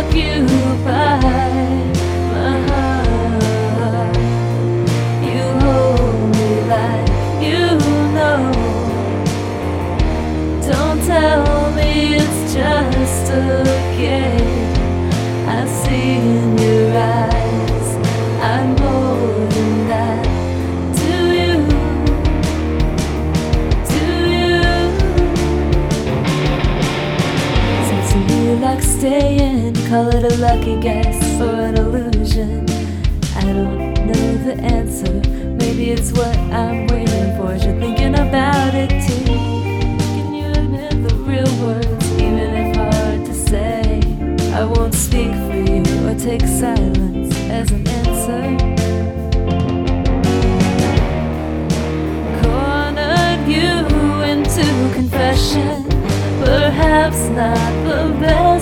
you by my heart. You hold me like you know. Don't tell me it's just a game. I see in your eyes I'm more than that to you, to you. Since you like staying, call it a lucky guess or an illusion. I don't know the answer. Maybe it's what I'm waiting for. You're thinking about it too. Can you admit the real words, even if hard to say? I won't speak for you or take silence as an answer. Cornered you into confession, perhaps not the best.